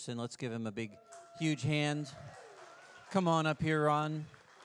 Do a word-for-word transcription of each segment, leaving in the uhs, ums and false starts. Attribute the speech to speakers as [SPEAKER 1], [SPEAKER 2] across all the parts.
[SPEAKER 1] And let's give him a big, huge hand. Come on up here, Ron.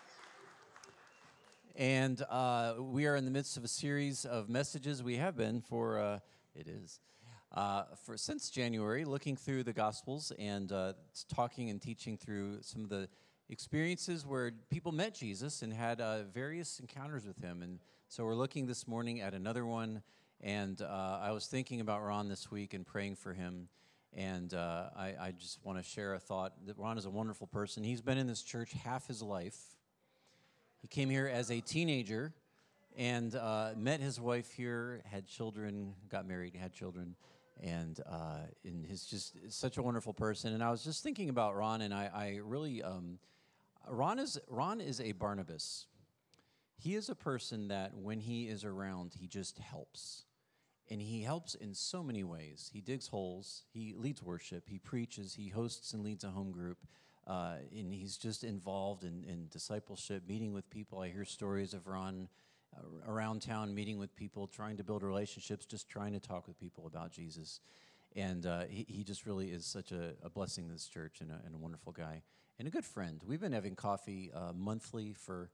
[SPEAKER 1] And uh, we are in the midst of a series of messages. We have been for, uh, it is, uh, for since January, looking through the Gospels and uh, talking and teaching through some of the experiences where people met Jesus and had uh, various encounters with him. And so we're looking this morning at another one. And uh, I was thinking about Ron this week and praying for him. And uh, I, I just want to share a thought that Ron is a wonderful person. He's been in this church half his life. He came here as a teenager and uh, met his wife here, had children, got married, had children, and uh, and he's just such a wonderful person. And I was just thinking about Ron, and I, I really, um, Ron is Ron is a Barnabas. He is a person that when he is around, he just helps. And he helps in so many ways. He digs holes, he leads worship, he preaches, he hosts and leads a home group, uh, and he's just involved in, in discipleship, meeting with people. I hear stories of Ron uh, around town meeting with people, trying to build relationships, just trying to talk with people about Jesus. And uh, he, he just really is such a, a blessing to this church and a, and a wonderful guy and a good friend. We've been having coffee uh, monthly for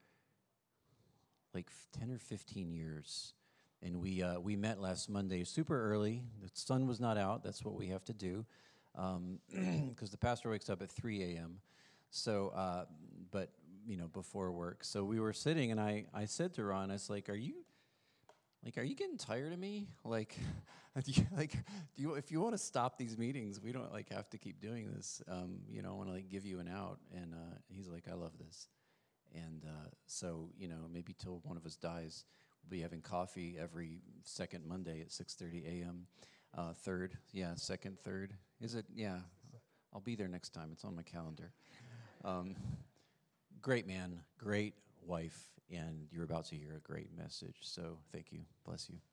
[SPEAKER 1] like ten or fifteen years. And we uh, we met last Monday super early. The sun was not out. That's what we have to do, because um, the pastor wakes up at three a.m. So, uh, but you know, before work. So we were sitting, and I, I said to Ron, I was like, "Are you, like, are you getting tired of me? Like, do you, like, do you, if you want to stop these meetings, we don't like have to keep doing this. Um, you know, I want to like give you an out." And uh, he's like, "I love this." And uh, so, you know, maybe till one of us dies. We'll be having coffee every second Monday at six thirty a.m. Uh, third, yeah, second, third. Is it? Yeah, I'll be there next time. It's on my calendar. Um, great man, great wife, and you're about to hear a great message. So thank you. Bless you.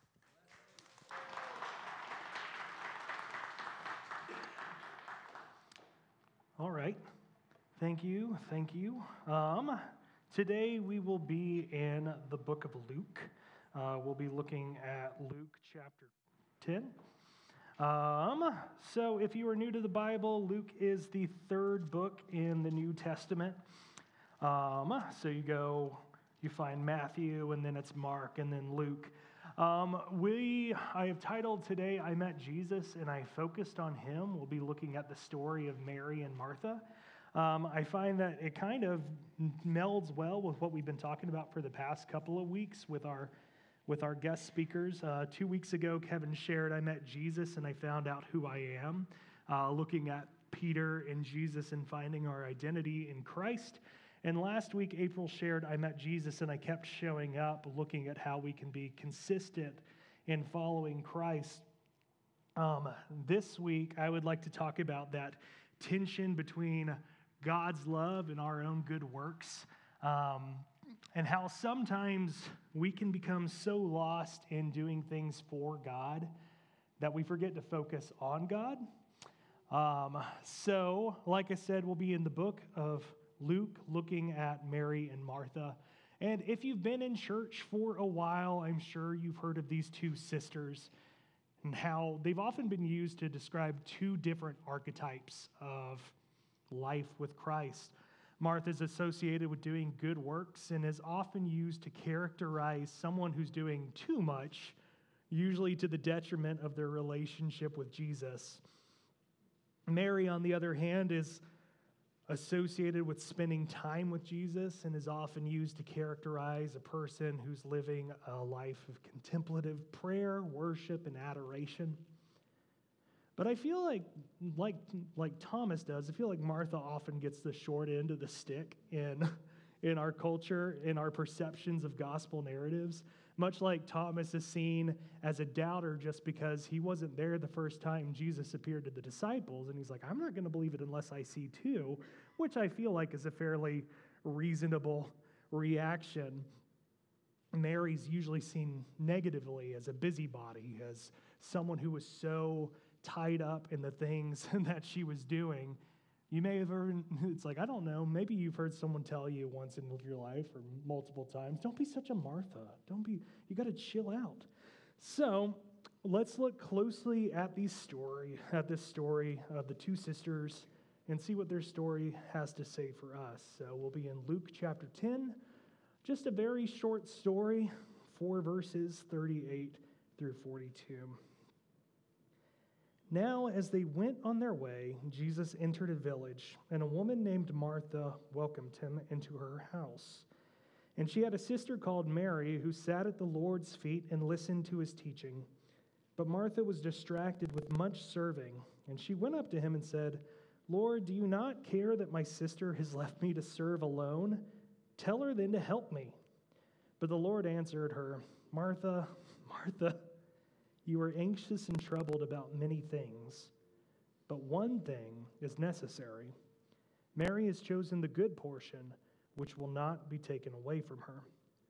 [SPEAKER 2] All right. Thank you. Thank you. Um, Today we will be in the book of Luke. Uh, we'll be looking at Luke chapter ten. Um, so if you are new to the Bible, Luke is the third book in the New Testament. Um, so you go, you find Matthew, and then it's Mark, and then Luke. Um, we, I have titled today, I Met Jesus, and I focused on him. We'll be looking at the story of Mary and Martha. Um, I find that it kind of melds well with what we've been talking about for the past couple of weeks with our with our guest speakers. Uh, two weeks ago, Kevin shared, I met Jesus and I found out who I am, uh, looking at Peter and Jesus and finding our identity in Christ. And last week, April shared, I met Jesus and I kept showing up, looking at how we can be consistent in following Christ. Um, this week, I would like to talk about that tension between God's love and our own good works, um, and how sometimes we can become so lost in doing things for God that we forget to focus on God. Um, so, like I said, we'll be in the book of Luke looking at Mary and Martha. And if you've been in church for a while, I'm sure you've heard of these two sisters and how they've often been used to describe two different archetypes of life with Christ. Martha is associated with doing good works and is often used to characterize someone who's doing too much, usually to the detriment of their relationship with Jesus. Mary, on the other hand, is associated with spending time with Jesus and is often used to characterize a person who's living a life of contemplative prayer, worship, and adoration. But I feel like, like, like Thomas does, I feel like Martha often gets the short end of the stick in, in our culture, in our perceptions of gospel narratives. Much like Thomas is seen as a doubter just because he wasn't there the first time Jesus appeared to the disciples. And he's like, I'm not going to believe it unless I see too, which I feel like is a fairly reasonable reaction. Mary's usually seen negatively as a busybody, as someone who was so tied up in the things that she was doing. You may have heard, it's like, I don't know, maybe you've heard someone tell you once in your life or multiple times, don't be such a Martha. Don't be, you got to chill out. So let's look closely at these story, at this story of the two sisters and see what their story has to say for us. So we'll be in Luke chapter ten, just a very short story, four verses, thirty-eight through forty-two. Now, as they went on their way, Jesus entered a village, and a woman named Martha welcomed him into her house. And she had a sister called Mary who sat at the Lord's feet and listened to his teaching. But Martha was distracted with much serving, and she went up to him and said, "Lord, do you not care that my sister has left me to serve alone? Tell her then to help me." But the Lord answered her, "Martha, Martha, you are anxious and troubled about many things, but one thing is necessary. Mary has chosen the good portion, which will not be taken away from her."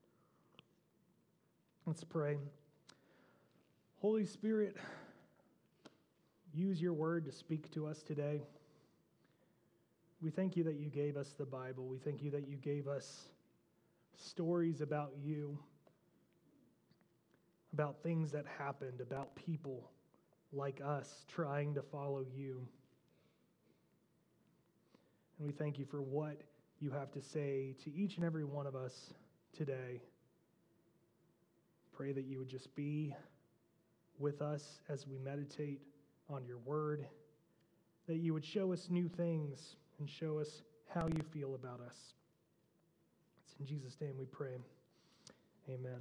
[SPEAKER 2] Let's pray. Holy Spirit, use your word to speak to us today. We thank you that you gave us the Bible. We thank you that you gave us stories about you, about things that happened, about people like us trying to follow you. And we thank you for what you have to say to each and every one of us today. Pray that you would just be with us as we meditate on your word, that you would show us new things and show us how you feel about us. It's in Jesus' name we pray. Amen.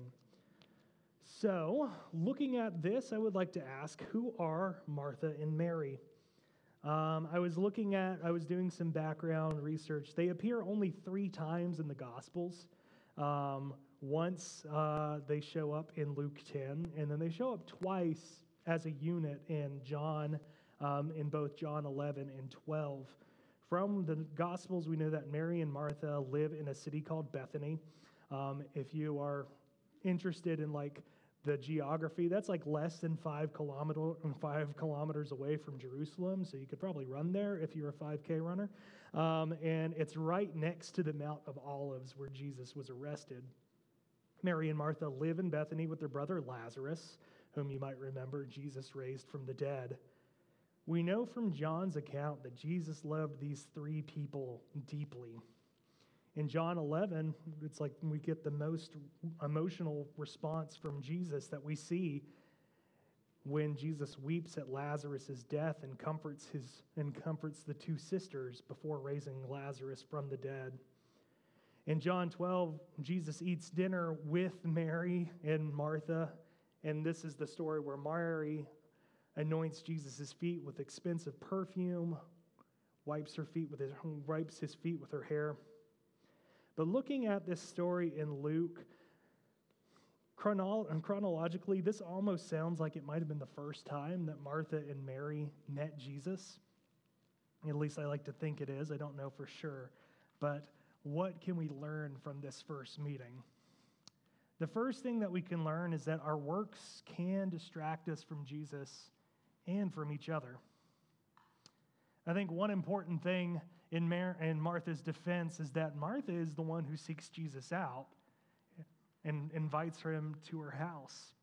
[SPEAKER 2] So, looking at this, I would like to ask, who are Martha and Mary? Um, I was looking at, I was doing some background research. They appear only three times in the Gospels. Um, once uh, they show up in Luke ten, and then they show up twice as a unit in John, um, in both John eleven and twelve. From the Gospels, we know that Mary and Martha live in a city called Bethany. Um, if you are interested in like the geography, that's like less than five kilometer, five kilometers away from Jerusalem, so you could probably run there if you're a five K runner. Um, and it's right next to the Mount of Olives where Jesus was arrested. Mary and Martha live in Bethany with their brother Lazarus, whom you might remember Jesus raised from the dead. We know from John's account that Jesus loved these three people deeply. In John eleven, it's like we get the most emotional response from Jesus that we see when Jesus weeps at Lazarus' death and comforts his and comforts the two sisters before raising Lazarus from the dead. In John twelve, Jesus eats dinner with Mary and Martha, and this is the story where Mary anoints Jesus' feet with expensive perfume, wipes her feet with his wipes his feet with her hair. But looking at this story in Luke, chronolo- chronologically, this almost sounds like it might have been the first time that Martha and Mary met Jesus. At least I like to think it is. I don't know for sure. But what can we learn from this first meeting? The first thing that we can learn is that our works can distract us from Jesus and from each other. I think one important thing in, Mar- in Martha's defense is that Martha is the one who seeks Jesus out and invites him to her house.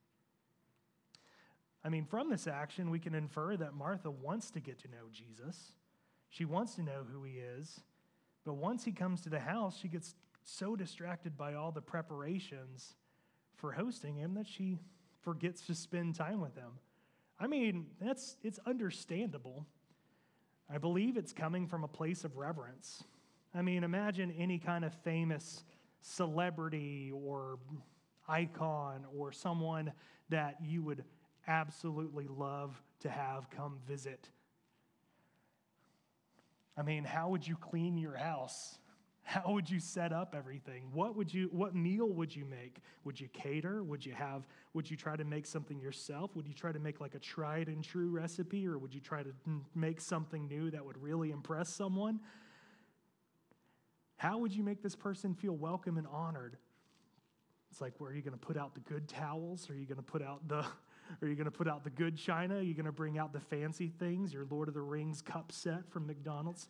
[SPEAKER 2] I mean, from this action, we can infer that Martha wants to get to know Jesus. She wants to know who he is. But once he comes to the house, she gets so distracted by all the preparations for hosting him that she forgets to spend time with him. I mean, that's it's understandable. I believe it's coming from a place of reverence. I mean, imagine any kind of famous celebrity or icon or someone that you would absolutely love to have come visit. I mean, how would you clean your house? How would you set up everything? What would you what meal would you make? Would you cater? Would you have would you try to make something yourself? Would you try to make like a tried and true recipe, or would you try to make something new that would really impress someone? How would you make this person feel welcome and honored? It's like, where are you going to put out the good towels? Are you going to put out the Are you going to put out the good china? Are you going to bring out the fancy things, your Lord of the Rings cup set from McDonald's?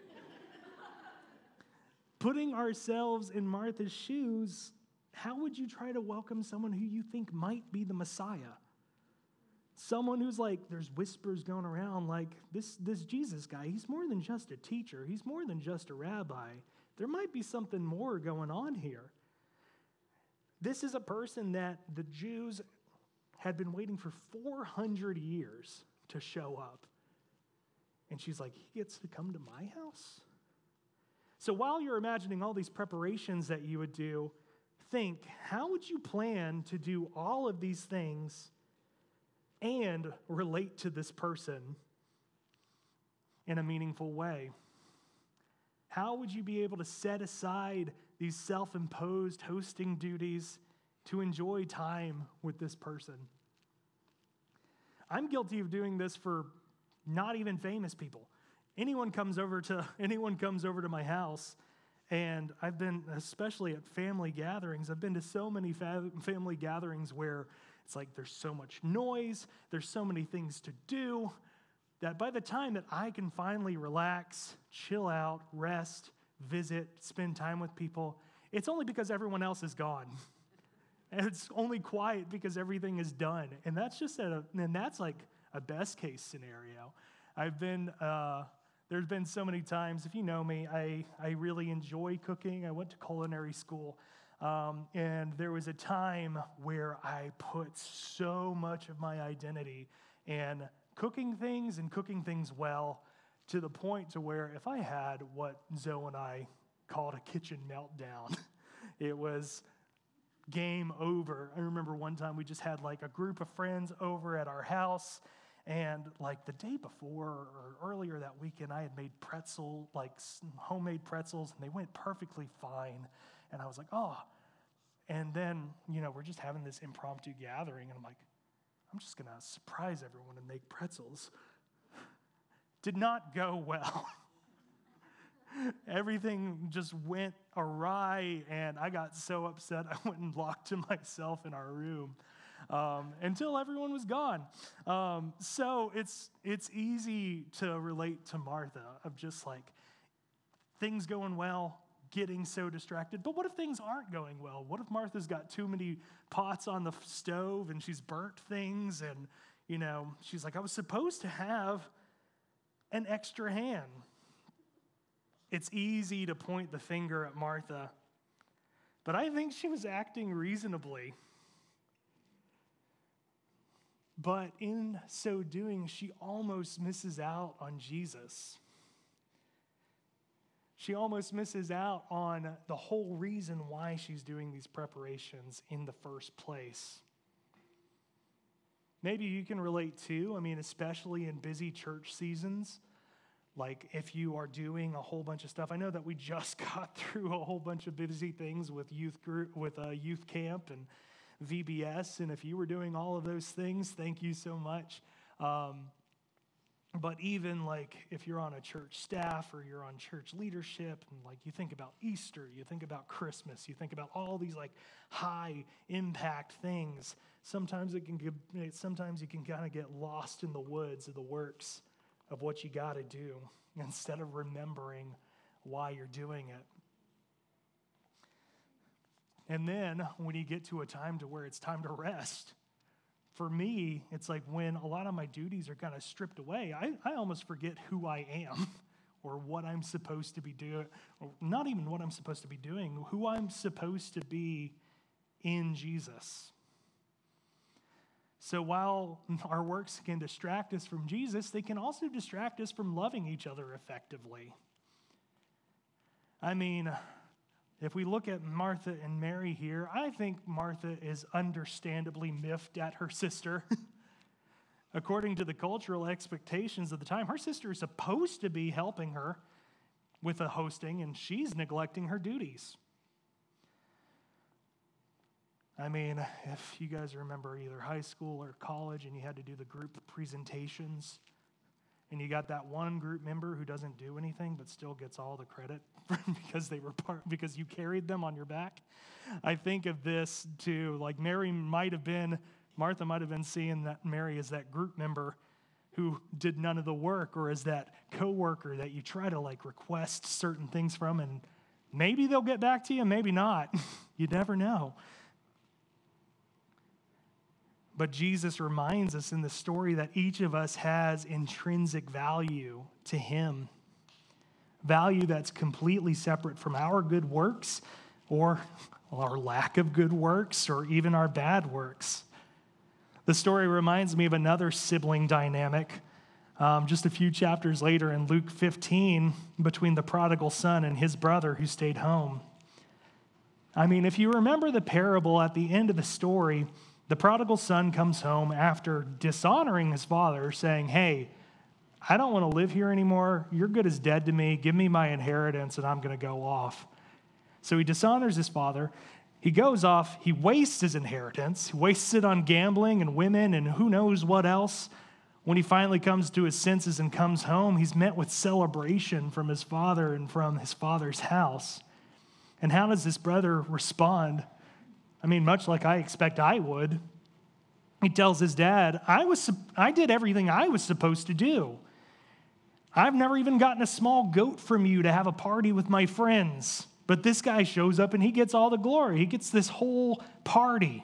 [SPEAKER 2] Putting ourselves in Martha's shoes, how would you try to welcome someone who you think might be the Messiah? Someone who's like, there's whispers going around like, this, this Jesus guy, he's more than just a teacher. He's more than just a rabbi. There might be something more going on here. This is a person that the Jews had been waiting for four hundred years to show up. And she's like, he gets to come to my house? So while you're imagining all these preparations that you would do, think, how would you plan to do all of these things and relate to this person in a meaningful way? How would you be able to set aside these self-imposed hosting duties to enjoy time with this person? I'm guilty of doing this for not even famous people. Anyone comes over to anyone comes over to my house, and I've been, especially at family gatherings, I've been to so many fa- family gatherings where it's like there's so much noise, there's so many things to do, that by the time that I can finally relax, chill out, rest, visit, spend time with people, it's only because everyone else is gone. And it's only quiet because everything is done. And that's just a, and that's like a best case scenario. I've been, uh, there's been so many times, if you know me, I, I really enjoy cooking. I went to culinary school. Um, and there was a time where I put so much of my identity in cooking things and cooking things well, to the point to where if I had what Zoe and I called a kitchen meltdown, it was game over. I remember one time we just had like a group of friends over at our house, and like the day before or earlier that weekend, I had made pretzel, like homemade pretzels, and they went perfectly fine. And I was like, oh. And then, you know, we're just having this impromptu gathering, and I'm like, I'm just going to surprise everyone and make pretzels. Did not go well. Everything just went awry, and I got so upset I went and locked myself in our room um, until everyone was gone. Um, so it's it's easy to relate to Martha, of just like things going well, getting so distracted. But what if things aren't going well? What if Martha's got too many pots on the stove and she's burnt things, and you know, she's like, I was supposed to have an extra hand. It's easy to point the finger at Martha, but I think she was acting reasonably. But in so doing, she almost misses out on Jesus. She almost misses out on the whole reason why she's doing these preparations in the first place. Maybe you can relate too. I mean, especially in busy church seasons. Like if you are doing a whole bunch of stuff. I know that we just got through a whole bunch of busy things with youth group, with a youth camp and V B S. And if you were doing all of those things, thank you so much. Um, but even like if you're on a church staff or you're on church leadership, and like you think about Easter, you think about Christmas, you think about all these like high impact things. Sometimes it can get, sometimes you can kind of get lost in the woods of the works of what you got to do instead of remembering why you're doing it. And then when you get to a time to where it's time to rest, for me, it's like when a lot of my duties are kind of stripped away, I, I almost forget who I am or what I'm supposed to be doing, or not even what I'm supposed to be doing, who I'm supposed to be in Jesus. So while our works can distract us from Jesus, they can also distract us from loving each other effectively. I mean, if we look at Martha and Mary here, I think Martha is understandably miffed at her sister. According to the cultural expectations of the time, her sister is supposed to be helping her with the hosting, and she's neglecting her duties. I mean, if you guys remember either high school or college and you had to do the group presentations, and you got that one group member who doesn't do anything but still gets all the credit because they were part, because you carried them on your back. I think of this too, like Mary might have been, Martha might have been seeing that Mary as that group member who did none of the work, or as that coworker that you try to like request certain things from, and maybe they'll get back to you, maybe not. You never know. But Jesus reminds us in the story that each of us has intrinsic value to him. Value that's completely separate from our good works or our lack of good works or even our bad works. The story reminds me of another sibling dynamic um, just a few chapters later in Luke fifteen between the prodigal son and his brother who stayed home. I mean, if you remember the parable at the end of the story, the prodigal son comes home after dishonoring his father, saying, hey, I don't want to live here anymore. You're good as dead to me. Give me my inheritance and I'm going to go off. So he dishonors his father. He goes off. He wastes his inheritance. He wastes it on gambling and women and who knows what else. When he finally comes to his senses and comes home, he's met with celebration from his father and from his father's house. And how does this brother respond? I mean, much like I expect I would. He tells his dad, I was, I did everything I was supposed to do. I've never even gotten a small goat from you to have a party with my friends. But this guy shows up and he gets all the glory. He gets this whole party.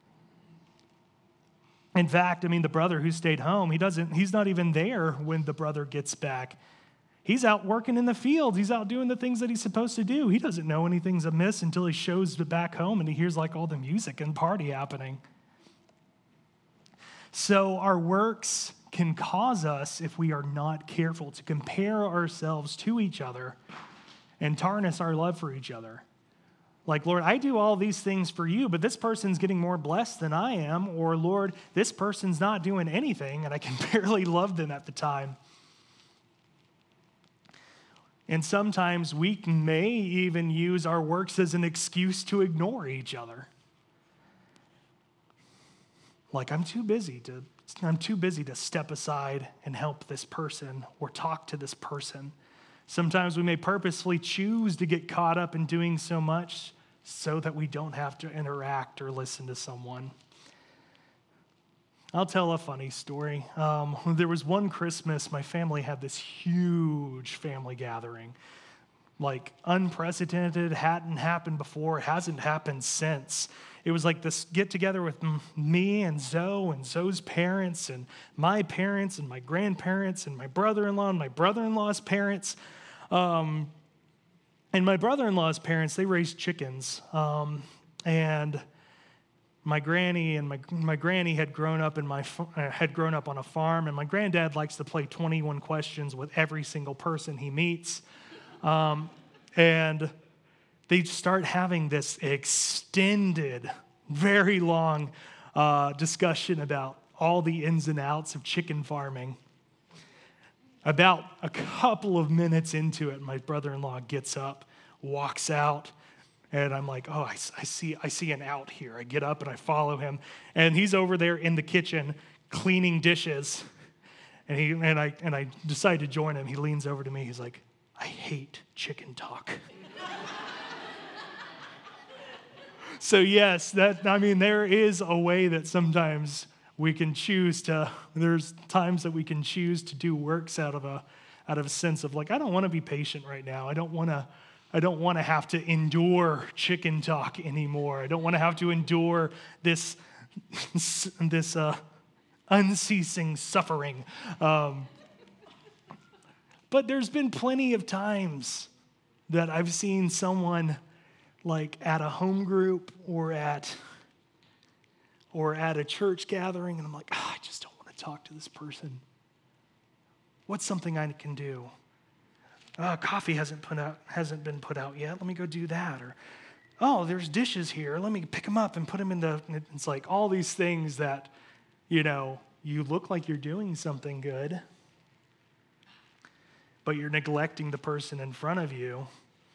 [SPEAKER 2] In fact, I mean, the brother who stayed home, he doesn't, he's not even there when the brother gets back. He's out working in the fields. He's out doing the things that he's supposed to do. He doesn't know anything's amiss until he shows back home and he hears like all the music and party happening. So our works can cause us, if we are not careful, to compare ourselves to each other and tarnish our love for each other. Like, Lord, I do all these things for you, but this person's getting more blessed than I am. Or, Lord, this person's not doing anything and I can barely love them at the time. And sometimes we may even use our works as an excuse to ignore each other. Like, I'm too busy to, I'm too busy to step aside and help this person or talk to this person. Sometimes we may purposefully choose to get caught up in doing so much so that we don't have to interact or listen to someone. I'll tell a funny story. Um, there was one Christmas, my family had this huge family gathering. Like unprecedented, hadn't happened before, hasn't happened since. It was like this get-together with m- me and Zoe and Zoe's parents and my parents and my grandparents and my brother-in-law and my brother-in-law's parents. Um, and my brother-in-law's parents, they raised chickens. Um, and my granny and my my granny had grown up in my uh, had grown up on a farm, and my granddad likes to play twenty-one questions with every single person he meets. Um, and they start having this extended, very long uh, discussion about all the ins and outs of chicken farming. About a couple of minutes into it, my brother-in-law gets up, walks out, and I'm like, oh, I, I see I see an out here. I get up and I follow him, and he's over there in the kitchen cleaning dishes, and he and I and I decide to join him. He leans over to me. He's like, I hate chicken talk. So yes, that I mean, there is a way that sometimes we can choose to. There's times that we can choose to do works out of a out of a sense of like, I don't want to be patient right now. I don't want to. I don't want to have to endure chicken talk anymore. I don't want to have to endure this this uh, unceasing suffering. Um, but there's been plenty of times that I've seen someone like at a home group or at or at a church gathering, and I'm like, oh, I just don't want to talk to this person. What's something I can do? Uh, coffee hasn't put out, hasn't been put out yet. Let me go do that. Or, oh, there's dishes here. Let me pick them up and put them in the. It's like all these things that, you know, you look like you're doing something good, but you're neglecting the person in front of you.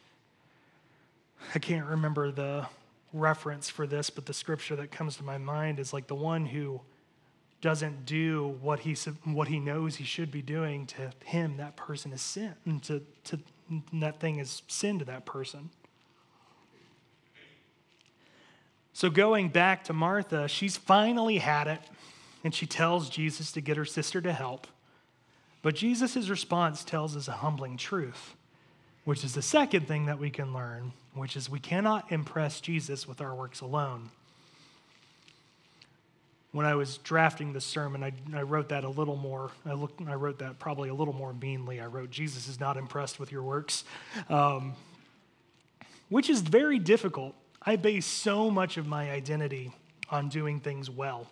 [SPEAKER 2] I can't remember the reference for this, but the scripture that comes to my mind is like the one who doesn't do what he what he knows he should be doing, to him, that person is sin, and to, to that thing is sin to that person. So going back to Martha, she's finally had it, and she tells Jesus to get her sister to help. But Jesus' response tells us a humbling truth, which is the second thing that we can learn, which is we cannot impress Jesus with our works alone. when I was drafting the sermon, I, I wrote that a little more, I, looked, I wrote that probably a little more meanly. I wrote, Jesus is not impressed with your works, um, which is very difficult. I base so much of my identity on doing things well.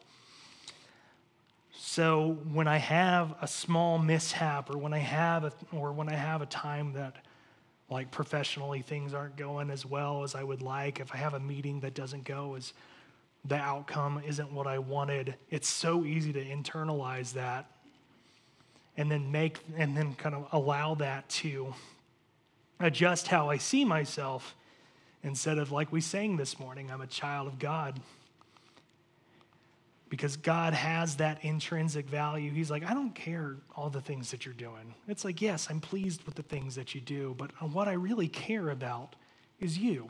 [SPEAKER 2] So when I have a small mishap, or when I have a, or when I have a time that, like professionally, things aren't going as well as I would like, if I have a meeting that doesn't go as the outcome isn't what I wanted, it's so easy to internalize that and then make and then kind of allow that to adjust how I see myself, instead of, like we sang this morning, I'm a child of God. Because God has that intrinsic value. He's like, I don't care all the things that you're doing. It's like, yes, I'm pleased with the things that you do, but what I really care about is you.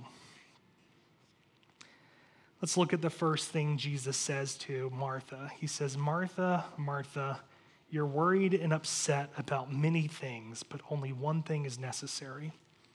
[SPEAKER 2] Let's look at the first thing Jesus says to Martha. He says, Martha, Martha, you're worried and upset about many things, but only one thing is necessary.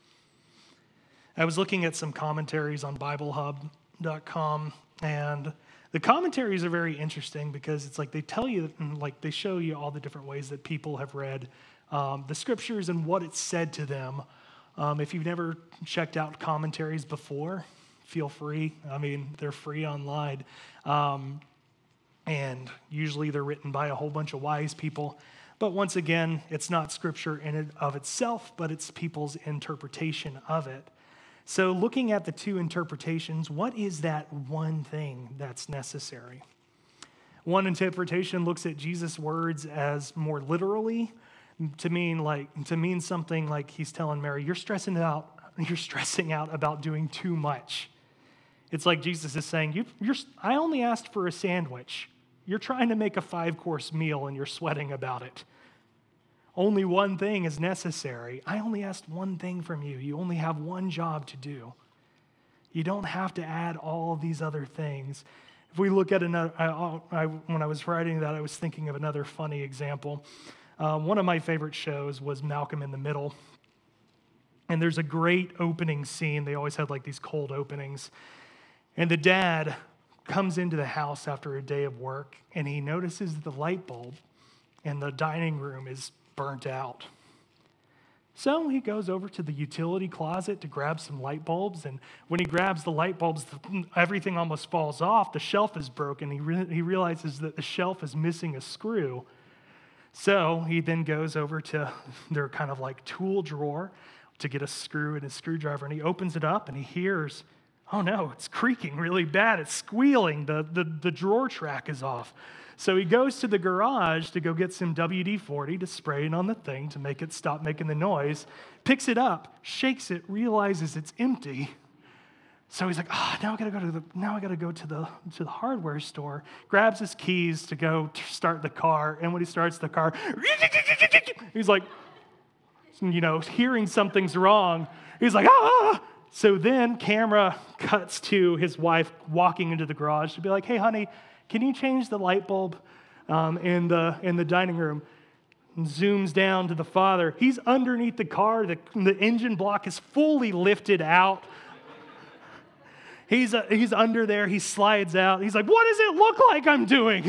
[SPEAKER 2] I was looking at some commentaries on Bible Hub dot com, and the commentaries are very interesting because it's like they tell you, like they show you all the different ways that people have read um, the scriptures and what it said to them. Um, if you've never checked out commentaries before, feel free. I mean, they're free online. Um, and usually they're written by a whole bunch of wise people. But once again, it's not scripture in and of itself, but it's people's interpretation of it. So looking at the two interpretations, what is that one thing that's necessary? One interpretation looks at Jesus' words as more literally, to mean like to mean something like he's telling Mary, you're stressing out, you're stressing out about doing too much. It's like Jesus is saying, you, you're, I only asked for a sandwich. You're trying to make a five-course meal and you're sweating about it. Only one thing is necessary. I only asked one thing from you. You only have one job to do. You don't have to add all of these other things. If we look at another, I, I, when I was writing that, I was thinking of another funny example. Uh, one of my favorite shows was Malcolm in the Middle. And there's a great opening scene. They always had like these cold openings. And the dad comes into the house after a day of work, and he notices the light bulb in the dining room is burnt out. So he goes over to the utility closet to grab some light bulbs, and when he grabs the light bulbs, everything almost falls off. The shelf is broken. He, re- he realizes that the shelf is missing a screw. So he then goes over to their kind of like tool drawer to get a screw and a screwdriver, and he opens it up, and he hears, oh no, it's creaking really bad. It's squealing. The, the, the drawer track is off. So he goes to the garage to go get some W D forty to spray it on the thing to make it stop making the noise, picks it up, shakes it, realizes it's empty. So he's like, ah, oh, now I gotta go to the now I gotta go to the to the hardware store, grabs his keys to go to start the car, and when he starts the car, he's like, you know, hearing something's wrong. He's like, ah. So then camera cuts to his wife walking into the garage to be like, hey, honey, can you change the light bulb um, in the in the dining room? And zooms down to the father. He's underneath the car. The, the engine block is fully lifted out. He's, uh, he's under there. He slides out. He's like, what does it look like I'm doing?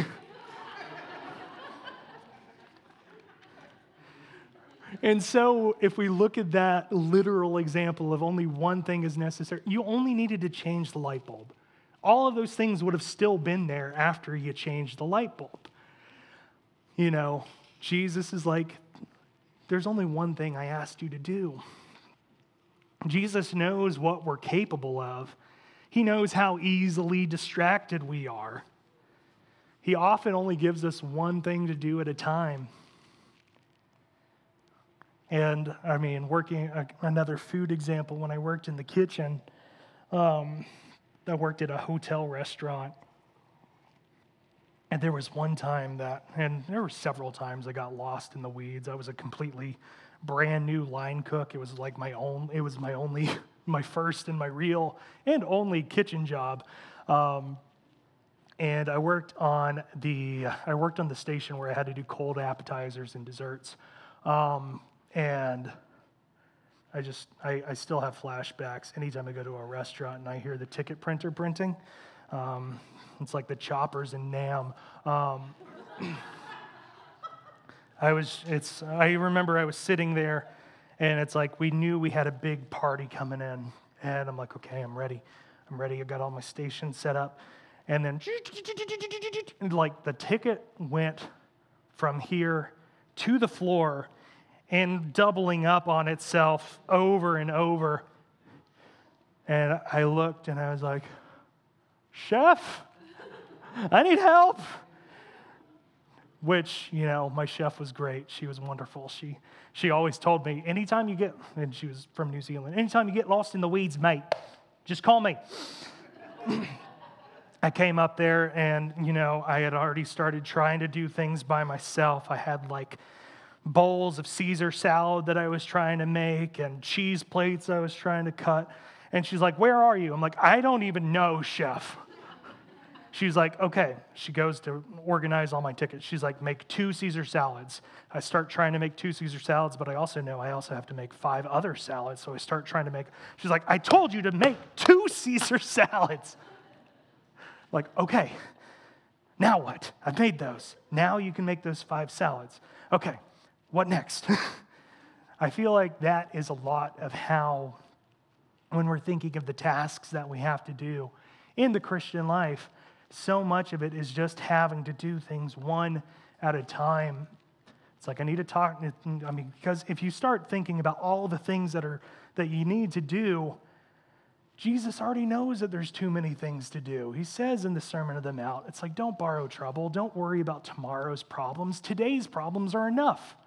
[SPEAKER 2] And so if we look at that literal example of only one thing is necessary, you only needed to change the light bulb. All of those things would have still been there after you changed the light bulb. You know, Jesus is like, there's only one thing I asked you to do. Jesus knows what we're capable of. He knows how easily distracted we are. He often only gives us one thing to do at a time. And, I mean, working, uh, another food example, when I worked in the kitchen, um, I worked at a hotel restaurant. And there was one time that, and there were several times I got lost in the weeds. I was a completely brand new line cook. It was like my own, it was my only, my first and my real and only kitchen job. Um, and I worked on the, I worked on the station where I had to do cold appetizers and desserts. Um, And I just, I, I still have flashbacks anytime I go to a restaurant and I hear the ticket printer printing. Um, it's like the choppers in Nam. Um, I was, it's, I remember I was sitting there, and it's like we knew we had a big party coming in, and I'm like, okay, I'm ready. I'm ready. I got all my stations set up, and then and like the ticket went from here to the floor and doubling up on itself over and over. And I looked and I was like, chef, I need help. Which, you know, my chef was great. She was wonderful. She she always told me, anytime you get, and she was from New Zealand, anytime you get lost in the weeds, mate, just call me. I came up there and, you know, I had already started trying to do things by myself. I had like bowls of Caesar salad that I was trying to make and cheese plates I was trying to cut. And she's like, where are you? I'm like, I don't even know, chef. She's like, okay. She goes to organize all my tickets. She's like, make two Caesar salads. I start trying to make two Caesar salads, but I also know I also have to make five other salads. So I start trying to make, she's like, I told you to make two Caesar salads. Like, okay, now what? I've made those. Now you can make those five salads. Okay, what next? I feel like that is a lot of how, when we're thinking of the tasks that we have to do in the Christian life, so much of it is just having to do things one at a time. It's like I need to talk, I mean, because if you start thinking about all the things that are that you need to do, Jesus already knows that there's too many things to do. He says in the Sermon on the Mount, it's like, don't borrow trouble. Don't worry about tomorrow's problems. Today's problems are enough.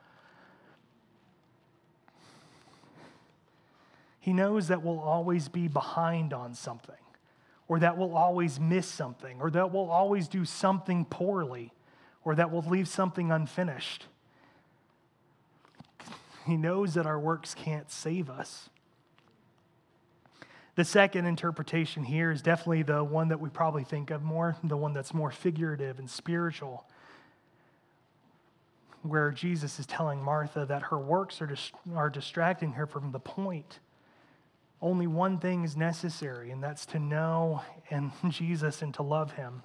[SPEAKER 2] He knows that we'll always be behind on something, or that we'll always miss something, or that we'll always do something poorly, or that we'll leave something unfinished. He knows that our works can't save us. The second interpretation here is definitely the one that we probably think of more, the one that's more figurative and spiritual, where Jesus is telling Martha that her works are, dis- are distracting her from the point. Only one thing is necessary, and that's to know and Jesus and to love him.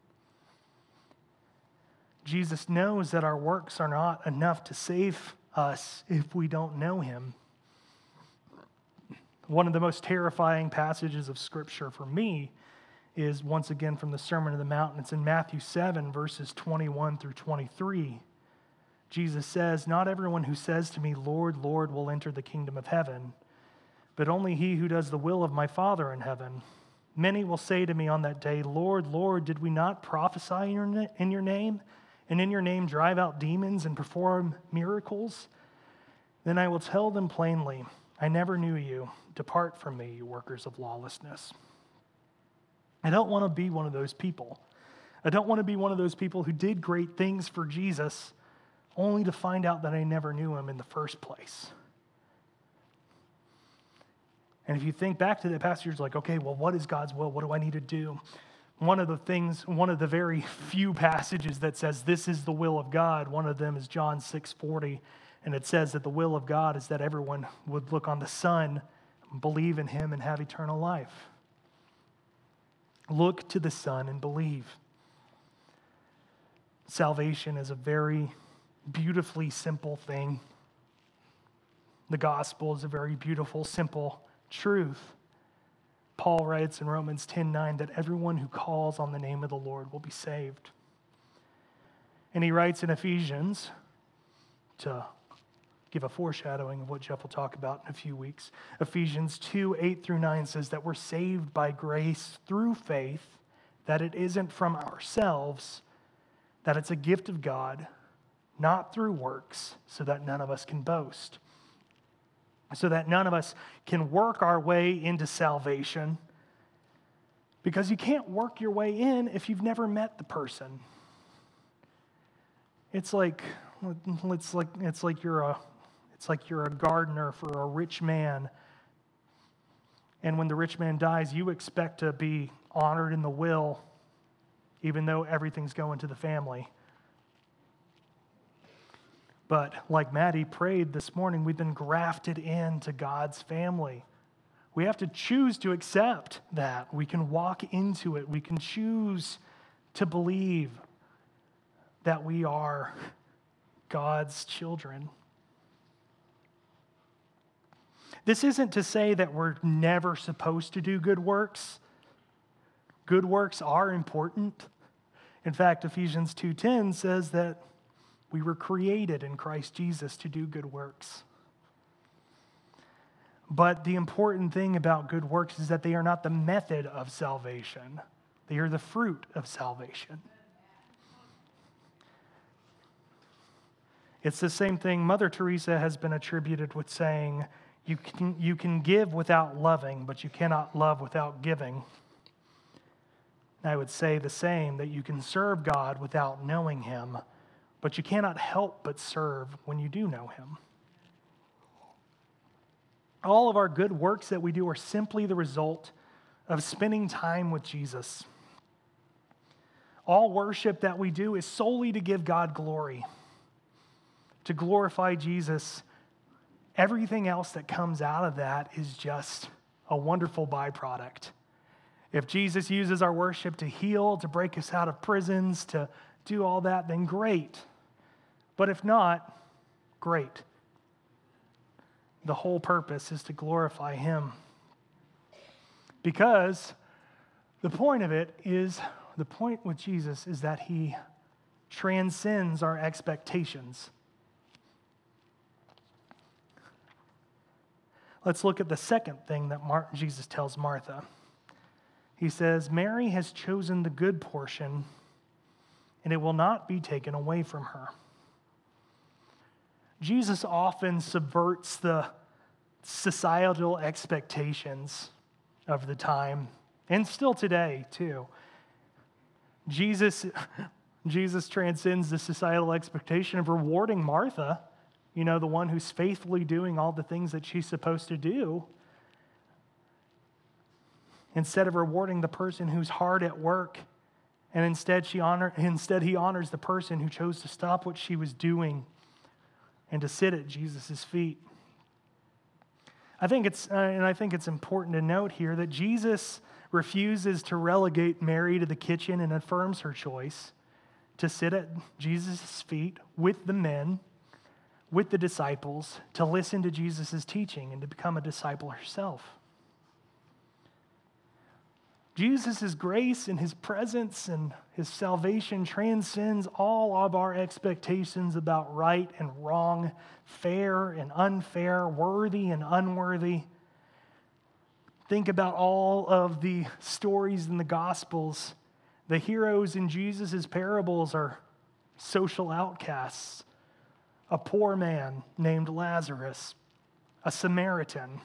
[SPEAKER 2] Jesus knows that our works are not enough to save us if we don't know him. One of the most terrifying passages of Scripture for me is once again from the Sermon on the Mount. It's in Matthew seven, verses twenty-one through twenty-three. Jesus says, not everyone who says to me, Lord, Lord, will enter the kingdom of heaven, but only he who does the will of my Father in heaven. Many will say to me on that day, Lord, Lord, did we not prophesy in your name, and in your name drive out demons and perform miracles? Then I will tell them plainly, I never knew you. Depart from me, you workers of lawlessness. I don't want to be one of those people. I don't want to be one of those people who did great things for Jesus only to find out that I never knew him in the first place. And if you think back to that passage, it's like, okay, well, what is God's will? What do I need to do? One of the things, one of the very few passages that says this is the will of God, one of them is John six forty, and it says that the will of God is that everyone would look on the Son, believe in him, and have eternal life. Look to the Son and believe. Salvation is a very beautifully simple thing. The gospel is a very beautiful, simple truth. Paul writes in Romans ten nine that everyone who calls on the name of the Lord will be saved. And he writes in Ephesians, to give a foreshadowing of what Jeff will talk about in a few weeks, Ephesians two eight through nine says that we're saved by grace through faith, that it isn't from ourselves, that it's a gift of God, not through works, so that none of us can boast. So that none of us can work our way into salvation, because you can't work your way in if you've never met the person. It's like it's like it's like you're a it's like you're a gardener for a rich man, and when the rich man dies, you expect to be honored in the will, even though everything's going to the family. But like Maddie prayed this morning, we've been grafted into God's family. We have to choose to accept that. We can walk into it. We can choose to believe that we are God's children. This isn't to say that we're never supposed to do good works. Good works are important. In fact, Ephesians two ten says that we were created in Christ Jesus to do good works. But the important thing about good works is that they are not the method of salvation. They are the fruit of salvation. It's the same thing Mother Teresa has been attributed with saying, you can, you can give without loving, but you cannot love without giving. And I would say the same, that you can serve God without knowing Him, but you cannot help but serve when you do know Him. All of our good works that we do are simply the result of spending time with Jesus. All worship that we do is solely to give God glory, to glorify Jesus. Everything else that comes out of that is just a wonderful byproduct. If Jesus uses our worship to heal, to break us out of prisons, to do all that, then great. But if not, great. The whole purpose is to glorify Him. Because the point of it is, the point with Jesus is that He transcends our expectations. Let's look at the second thing that Mar- Jesus tells Martha. He says, Mary has chosen the good portion, and it will not be taken away from her. Jesus often subverts the societal expectations of the time, and still today, too. Jesus, Jesus transcends the societal expectation of rewarding Martha, you know, the one who's faithfully doing all the things that she's supposed to do, instead of rewarding the person who's hard at work, and instead she honor, instead he honors the person who chose to stop what she was doing and to sit at Jesus' feet. I think it's, uh, and I think it's important to note here that Jesus refuses to relegate Mary to the kitchen and affirms her choice to sit at Jesus' feet with the men, with the disciples, to listen to Jesus' teaching and to become a disciple herself. Jesus' grace and His presence and His salvation transcends all of our expectations about right and wrong, fair and unfair, worthy and unworthy. Think about all of the stories in the Gospels. The heroes in Jesus' parables are social outcasts. A poor man named Lazarus, a Samaritan.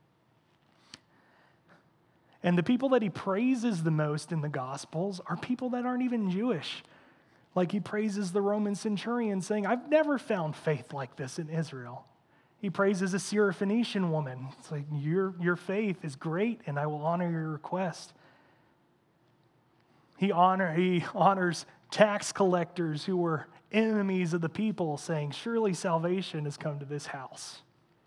[SPEAKER 2] And the people that He praises the most in the Gospels are people that aren't even Jewish. Like He praises the Roman centurion, saying, I've never found faith like this in Israel. He praises a Syrophoenician woman. It's like, your, your faith is great, and I will honor your request. He, honor, he honors tax collectors who were enemies of the people, saying, surely salvation has come to this house.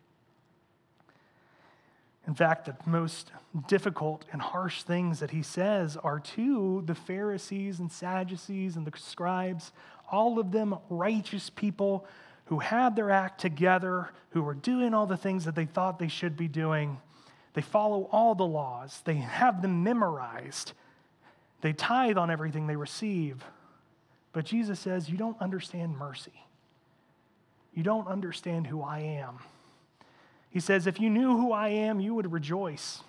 [SPEAKER 2] In fact, the most difficult and harsh things that He says are to the Pharisees and Sadducees and the scribes, all of them righteous people who had their act together, who were doing all the things that they thought they should be doing. They follow all the laws. They have them memorized. They tithe on everything they receive. But Jesus says, you don't understand mercy. You don't understand who I am. He says, if you knew who I am, you would rejoice.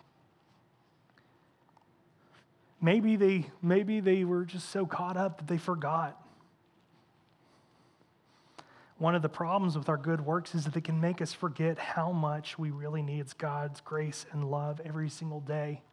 [SPEAKER 2] Maybe they, maybe they were just so caught up that they forgot. One of the problems with our good works is that they can make us forget how much we really need God's grace and love every single day.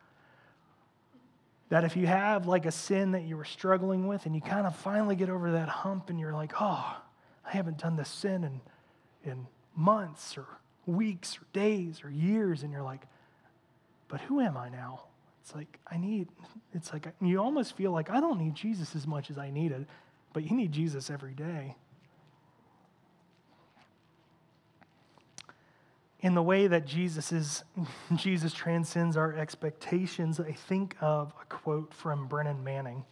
[SPEAKER 2] That if you have like a sin that you were struggling with and you kind of finally get over that hump and you're like, oh, I haven't done this sin in, in months or weeks or days or years, and you're like, but who am I now? It's like, I need, it's like, you almost feel like I don't need Jesus as much as I needed, but you need Jesus every day. in the way that Jesus is, Jesus transcends our expectations, I think of a quote from Brennan Manning.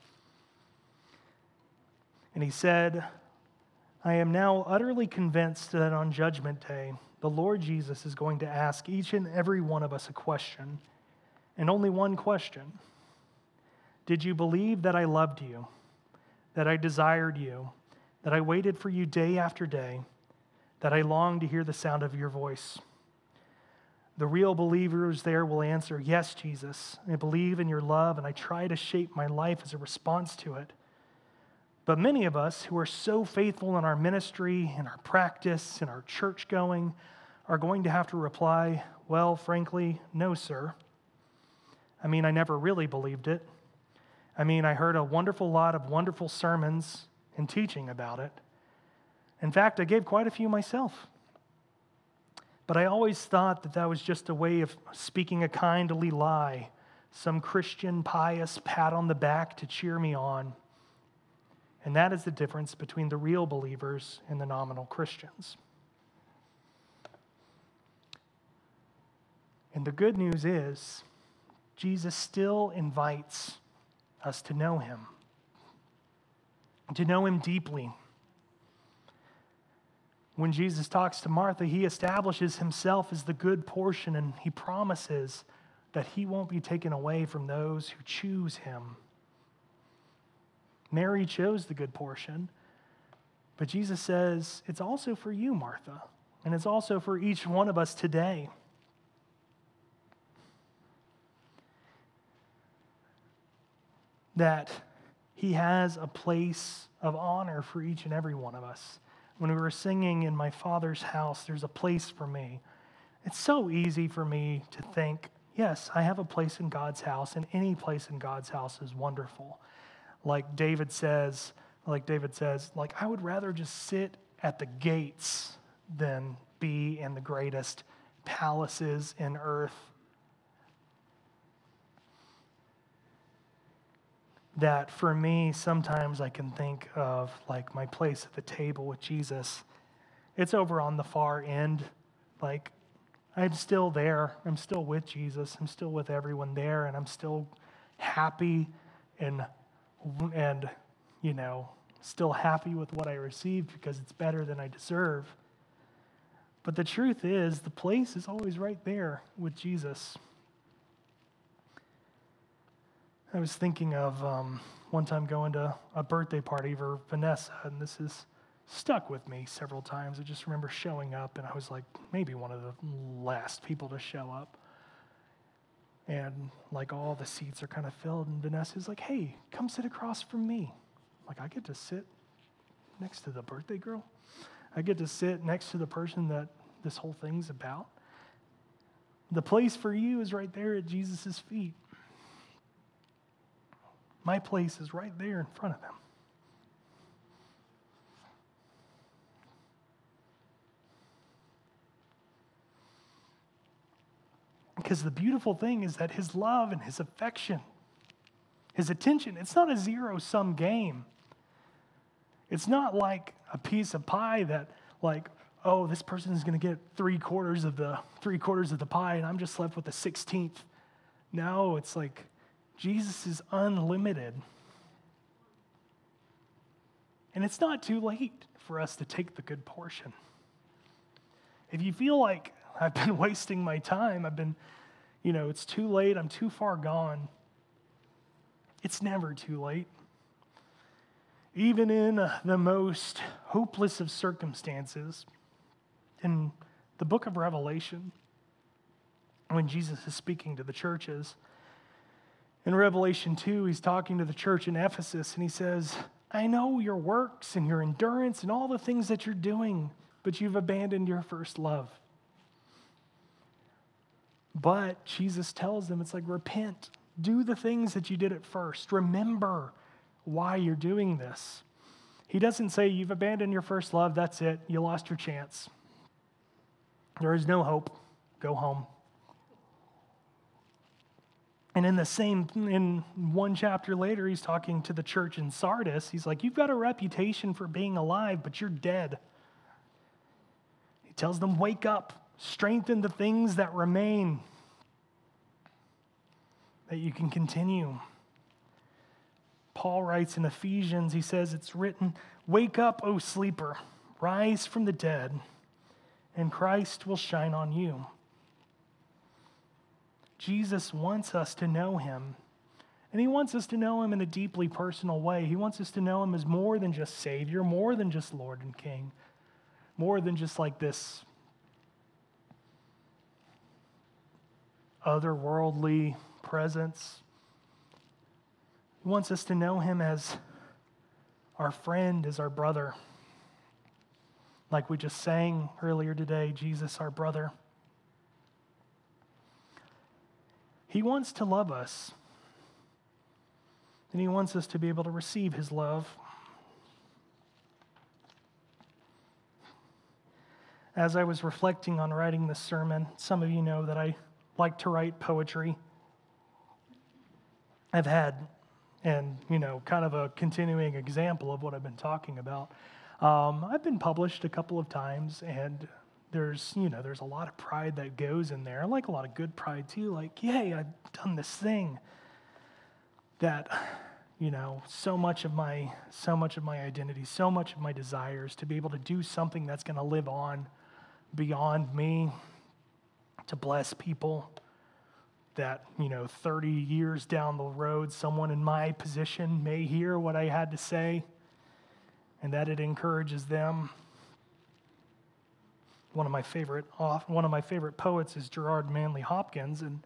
[SPEAKER 2] And he said, "I am now utterly convinced that on Judgment Day, the Lord Jesus is going to ask each and every one of us a question, and only one question. Did you believe that I loved you, that I desired you, that I waited for you day after day, that I longed to hear the sound of your voice?" The real believers there will answer, "Yes, Jesus, I believe in your love, and I try to shape my life as a response to it." But many of us who are so faithful in our ministry, in our practice, in our church going, are going to have to reply, "Well, frankly, no, sir. I mean, I never really believed it. I mean, I heard a wonderful lot of wonderful sermons and teaching about it. In fact, I gave quite a few myself. But I always thought that that was just a way of speaking a kindly lie, some Christian pious pat on the back to cheer me on. And that is the difference between the real believers and the nominal Christians." And the good news is, Jesus still invites us to know him, to know him deeply. When Jesus talks to Martha, he establishes himself as the good portion, and he promises that he won't be taken away from those who choose him. Mary chose the good portion, but Jesus says, it's also for you, Martha, and it's also for each one of us today. That he has a place of honor for each and every one of us. When we were singing "In My Father's House, There's a Place for Me," it's so easy for me to think, yes, I have a place in God's house, and any place in God's house is wonderful. Like David says, like David says, like I would rather just sit at the gates than be in the greatest palaces in earth. That for me, sometimes I can think of like my place at the table with Jesus. It's over on the far end. Like I'm still there. I'm still with Jesus. I'm still with everyone there, and I'm still happy and and you know, still happy with what I received because it's better than I deserve. But the truth is, the place is always right there with Jesus. I was thinking of um, one time going to a birthday party for Vanessa, and this has stuck with me several times. I just remember showing up, and I was like maybe one of the last people to show up. And like all the seats are kind of filled, and Vanessa's like, "Hey, come sit across from me." Like, I get to sit next to the birthday girl? I get to sit next to the person that this whole thing's about? The place for you is right there at Jesus' feet. My place is right there in front of him. Because the beautiful thing is that his love and his affection, his attention, it's not a zero-sum game. It's not like a piece of pie that, like, oh, this person is going to get three quarters of the three quarters of the pie, and I'm just left with the sixteenth. No, it's like Jesus is unlimited. And it's not too late for us to take the good portion. If you feel like I've been wasting my time, I've been, you know, it's too late, I'm too far gone, it's never too late. Even in the most hopeless of circumstances, in the book of Revelation, when Jesus is speaking to the churches, in Revelation two, he's talking to the church in Ephesus, and he says, "I know your works and your endurance and all the things that you're doing, but you've abandoned your first love." But Jesus tells them, it's like, repent. Do the things that you did at first. Remember why you're doing this. He doesn't say, you've abandoned your first love, that's it, you lost your chance. There is no hope. Go home. And in the same, in one chapter later, he's talking to the church in Sardis. He's like, you've got a reputation for being alive, but you're dead. He tells them, wake up, Strengthen the things that remain, that you can continue. Paul writes in Ephesians, he says, it's written, "Wake up, O sleeper, rise from the dead, and Christ will shine on you." Jesus wants us to know him, and he wants us to know him in a deeply personal way. He wants us to know him as more than just Savior, more than just Lord and King, more than just like this otherworldly presence. He wants us to know him as our friend, as our brother. Like we just sang earlier today, Jesus, our brother. He wants to love us, and he wants us to be able to receive his love. As I was reflecting on writing this sermon, some of you know that I like to write poetry. I've had, and you know, kind of a continuing example of what I've been talking about. Um, I've been published a couple of times, and there's, you know, there's a lot of pride that goes in there. I like a lot of good pride too, like, yay, I've done this thing that, you know, so much of my, so much of my identity, so much of my desires to be able to do something that's going to live on beyond me, to bless people, that, you know, thirty years down the road, someone in my position may hear what I had to say and that it encourages them. One of my favorite one of my favorite poets is Gerard Manley Hopkins, and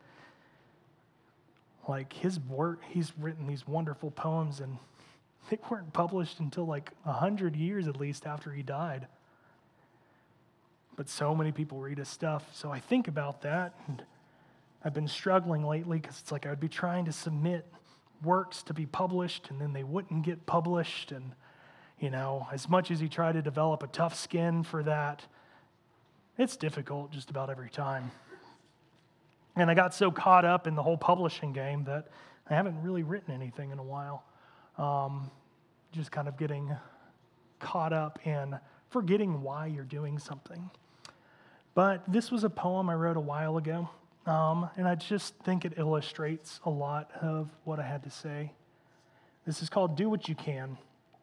[SPEAKER 2] like his work, he's written these wonderful poems, and they weren't published until like a hundred years at least after he died. But so many people read his stuff, so I think about that, and I've been struggling lately because it's like I would be trying to submit works to be published, and then they wouldn't get published, and you know, as much as you try to develop a tough skin for that, it's difficult just about every time. And I got so caught up in the whole publishing game that I haven't really written anything in a while. Um, just kind of getting caught up in forgetting why you're doing something. But this was a poem I wrote a while ago, um, and I just think it illustrates a lot of what I had to say. This is called "Do What You Can."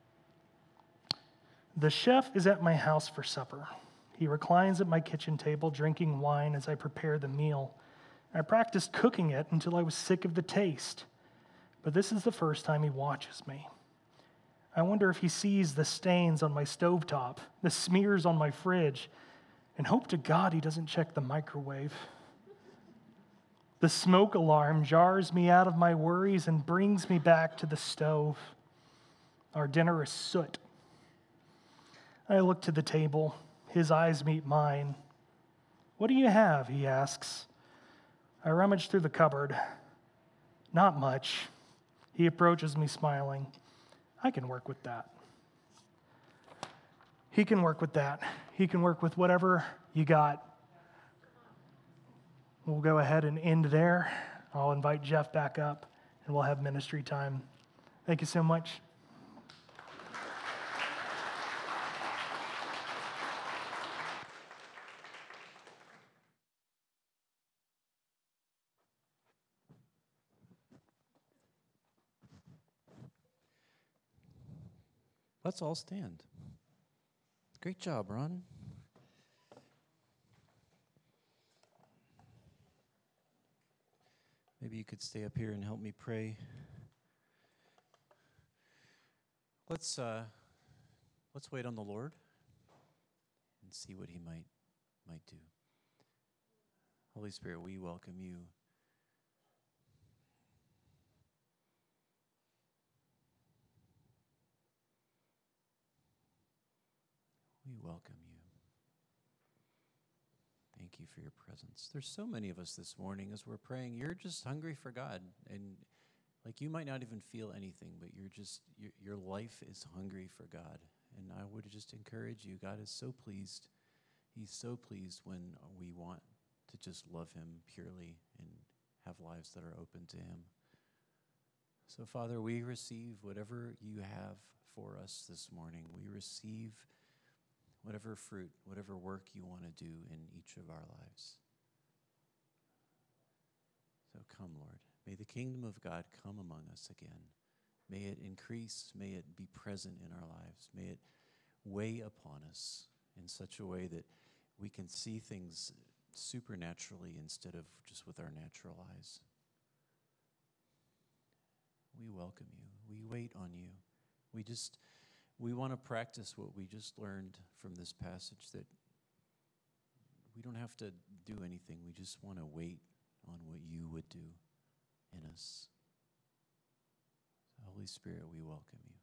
[SPEAKER 2] The chef is at my house for supper. He reclines at my kitchen table, drinking wine as I prepare the meal. I practiced cooking it until I was sick of the taste, but this is the first time he watches me. I wonder if he sees the stains on my stovetop, the smears on my fridge, and hope to God he doesn't check the microwave. The smoke alarm jars me out of my worries and brings me back to the stove. Our dinner is soot. I look to the table. His eyes meet mine. "What do you have?" he asks. I rummage through the cupboard. "Not much." He approaches me smiling. "I can work with that." He can work with that. He can work with whatever you got. We'll go ahead and end there. I'll invite Jeff back up, and we'll have ministry time. Thank you so much.
[SPEAKER 1] Let's all stand. Great job, Ron. Maybe you could stay up here and help me pray. Let's uh, let's wait on the Lord and see what he might might do. Holy Spirit, we welcome you. We welcome you. Thank you for your presence. There's so many of us this morning as we're praying. You're just hungry for God, and like you might not even feel anything, but you're just your, your life is hungry for God. And I would just encourage you. God is so pleased. He's so pleased when we want to just love him purely and have lives that are open to him. So, Father, we receive whatever you have for us this morning. We receive whatever fruit, whatever work you want to do in each of our lives. So come, Lord. May the kingdom of God come among us again. May it increase. May it be present in our lives. May it weigh upon us in such a way that we can see things supernaturally instead of just with our natural eyes. We welcome you. We wait on you. We just, we want to practice what we just learned from this passage, that we don't have to do anything. We just want to wait on what you would do in us. So Holy Spirit, we welcome you.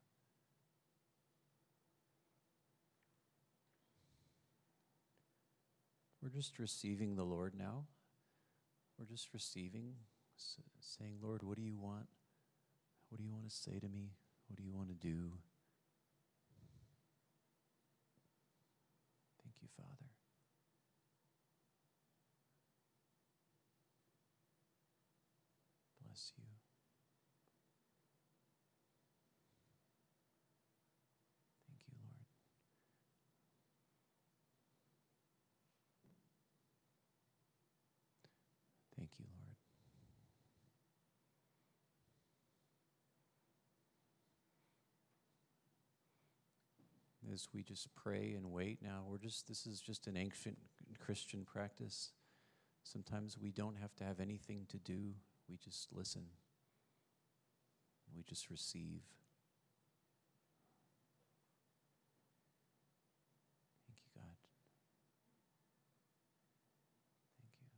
[SPEAKER 1] We're just receiving the Lord now. We're just receiving, saying, Lord, what do you want? What do you want to say to me? What do you want to do? Thank you, Father. Bless you. Thank you, Lord. Thank you, Lord. As we just pray and wait now, we're just, this is just an ancient Christian practice. Sometimes we don't have to have anything to do. We just listen. We just receive. Thank you, God. Thank you.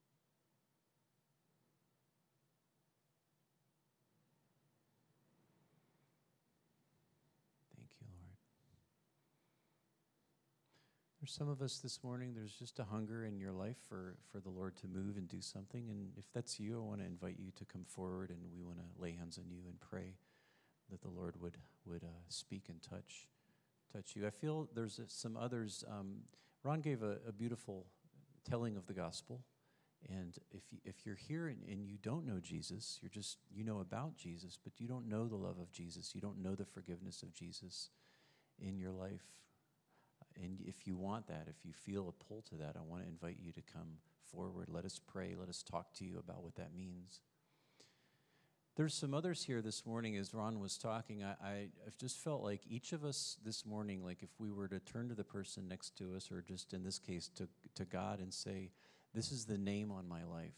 [SPEAKER 1] Thank you, Lord. There's some of us this morning, there's just a hunger in your life for, for the Lord to move and do something. And if that's you, I want to invite you to come forward, and we want to lay hands on you and pray that the Lord would, would uh, speak and touch, touch you. I feel there's uh, some others. Um, Ron gave a, a beautiful telling of the gospel. And if, you, if you're here and, and you don't know Jesus, you're just, you know about Jesus, but you don't know the love of Jesus. You don't know the forgiveness of Jesus in your life. And if you want that, if you feel a pull to that, I want to invite you to come forward. Let us pray. Let us talk to you about what that means. There's some others here this morning. As Ron was talking, I, I, I've just felt like each of us this morning, like if we were to turn to the person next to us, or just in this case to, to God, and say, this is the name on my life.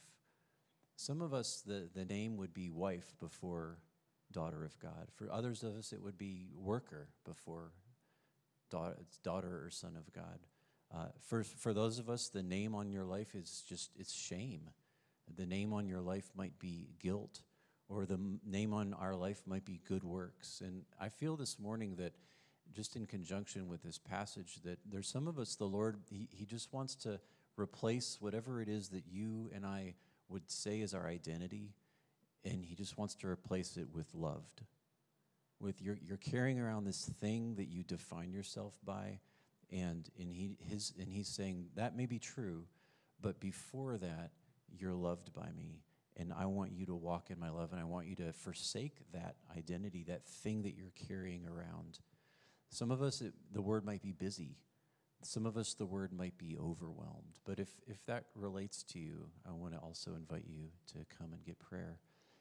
[SPEAKER 1] Some of us, the, the name would be wife before daughter of God. For others of us, it would be worker before daughter, daughter or son of God. Uh, for, for those of us, the name on your life is just, it's shame. The name on your life might be guilt, or the m- name on our life might be good works. And I feel this morning that just in conjunction with this passage, that there's some of us, the Lord, he, he just wants to replace whatever it is that you and I would say is our identity, and he just wants to replace it with loved. With you're, you're carrying around this thing that you define yourself by, and, and, he, his, and he's saying, that may be true, but before that, you're loved by me, and I want you to walk in my love, and I want you to forsake that identity, that thing that you're carrying around. Some of us, it, the word might be busy. Some of us, the word might be overwhelmed. But if, if that relates to you, I want to also invite you to come and get prayer.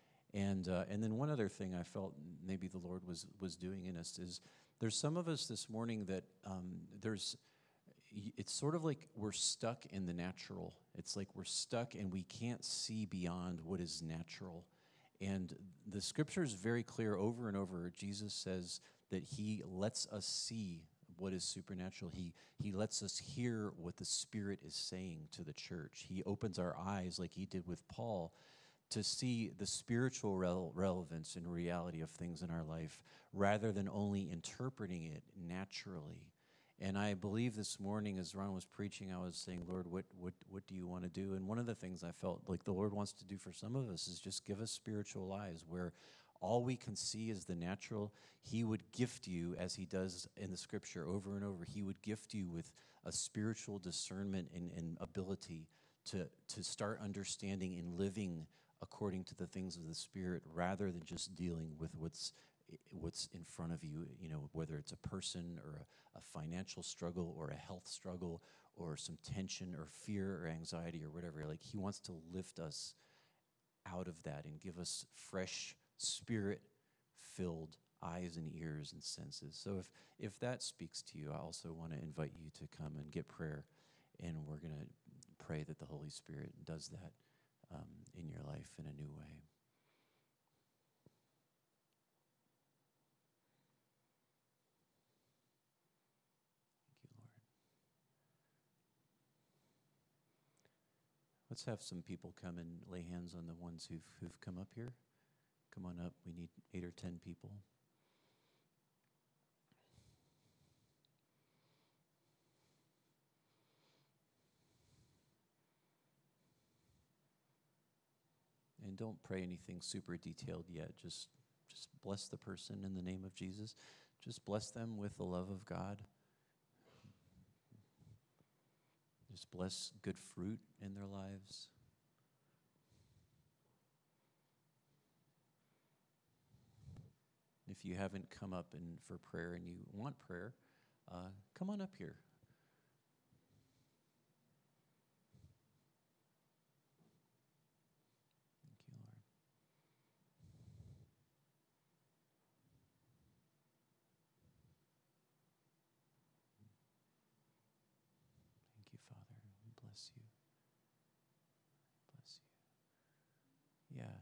[SPEAKER 1] And uh, and then one other thing I felt maybe the Lord was was doing in us is there's some of us this morning that um, there's, it's sort of like we're stuck in the natural. It's like we're stuck and we can't see beyond what is natural. And the scripture is very clear over and over. Jesus says that he lets us see what is supernatural. He he lets us hear what the Spirit is saying to the church. He opens our eyes like he did with Paul to see the spiritual rel- relevance and reality of things in our life rather than only interpreting it naturally. And I believe this morning as Ron was preaching, I was saying, Lord, what what what do you want to do? And one of the things I felt like the Lord wants to do for some of us is just give us spiritual eyes where all we can see is the natural. He would gift you, as he does in the scripture over and over, he would gift you with a spiritual discernment and, and ability to, to start understanding and living according to the things of the Spirit rather than just dealing with what's i- what's in front of you, you know, whether it's a person or a, a financial struggle or a health struggle or some tension or fear or anxiety or whatever. Like he wants to lift us out of that and give us fresh, spirit-filled eyes and ears and senses. So if, if that speaks to you, I also want to invite you to come and get prayer, and we're going to pray that the Holy Spirit does that um, in your life in a new way. Thank you, Lord. Let's have some people come and lay hands on the ones who've, who've come up here. Come on up. We need eight or ten people. And don't pray anything super detailed yet. Just, just bless the person in the name of Jesus. Just bless them with the love of God. Just bless good fruit in their lives. If you haven't come up and for prayer and you want prayer, uh, come on up here. Thank you, Lord. Thank you, Father. We bless you. Bless you. Yeah.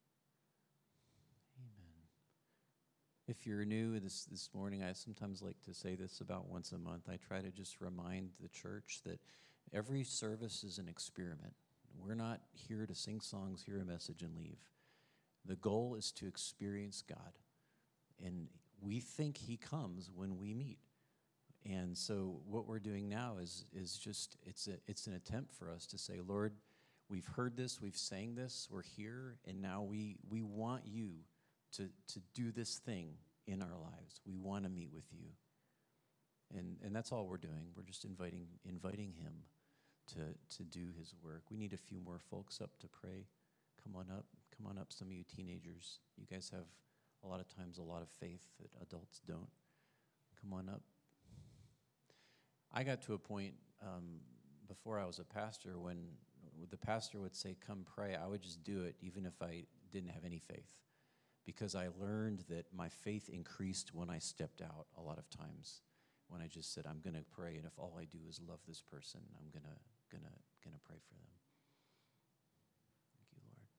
[SPEAKER 1] Amen. If you're new this, this morning, I sometimes like to say this about once a month. I try to just remind the church that every service is an experiment. We're not here to sing songs, hear a message, and leave. The goal is to experience God. And we think he comes when we meet. And so what we're doing now is is just, it's a, it's an attempt for us to say, Lord, we've heard this, we've sang this, we're here, and now we we want you to, to do this thing in our lives. We want to meet with you. And and that's all we're doing. We're just inviting inviting him to, to do his work. We need a few more folks up to pray. Come on up. Come on up, some of you teenagers. You guys have a lot of times a lot of faith that adults don't. Come on up. I got to a point um, before I was a pastor when the pastor would say, come pray. I would just do it even if I didn't have any faith, because I learned that my faith increased when I stepped out a lot of times, when I just said, I'm going to pray, and if all I do is love this person, I'm going to gonna, gonna pray for them. Thank you, Lord.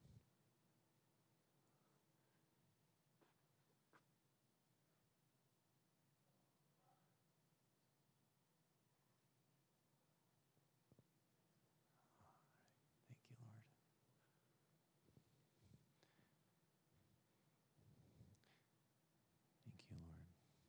[SPEAKER 1] Thank you, Lord. Thank you, Lord.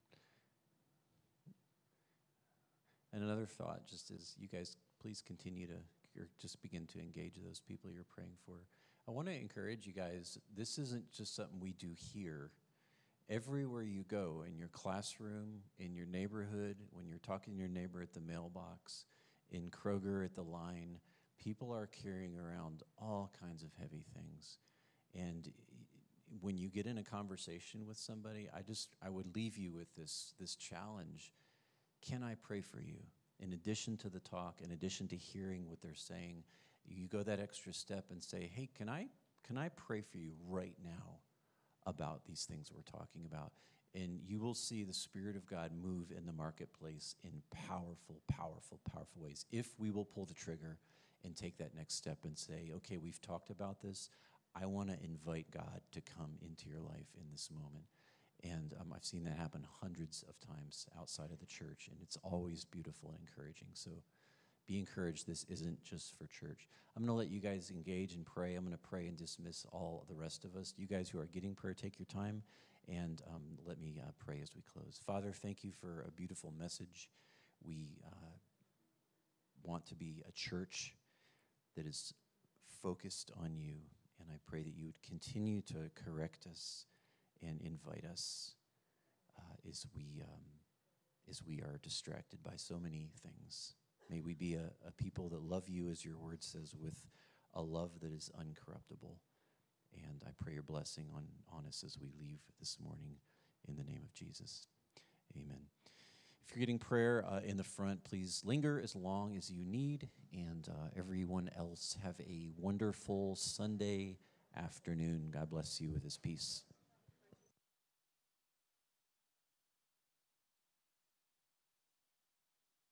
[SPEAKER 1] And another thought just is, you guys please continue to, or just begin to engage those people you're praying for. I want to encourage you guys, this isn't just something we do here. Everywhere you go, in your classroom, in your neighborhood, when you're talking to your neighbor at the mailbox, in Kroger at the line, people are carrying around all kinds of heavy things. And when you get in a conversation with somebody, I just, I would leave you with this, this challenge. Can I pray for you? In addition to the talk, in addition to hearing what they're saying, you go that extra step and say, hey, can I, can I pray for you right now about these things we're talking about? And you will see the Spirit of God move in the marketplace in powerful, powerful, powerful ways, if we will pull the trigger and take that next step and say, okay, we've talked about this. I want to invite God to come into your life in this moment. And um, I've seen that happen hundreds of times outside of the church, and it's always beautiful and encouraging. So be encouraged. This isn't just for church. I'm going to let you guys engage and pray. I'm going to pray and dismiss all the rest of us. You guys who are getting prayer, take your time, and um, let me uh, pray as we close. Father, thank you for a beautiful message. We uh, want to be a church that is focused on you, and I pray that you would continue to correct us and invite us uh, as we um, as we are distracted by so many things. May we be a, a people that love you, as your word says, with a love that is uncorruptible. And I pray your blessing on, on us as we leave this morning. in the name of Jesus. Amen. If you're getting prayer uh, in the front, please linger as long as you need. And uh, everyone else, have a wonderful Sunday afternoon. God bless you with his peace.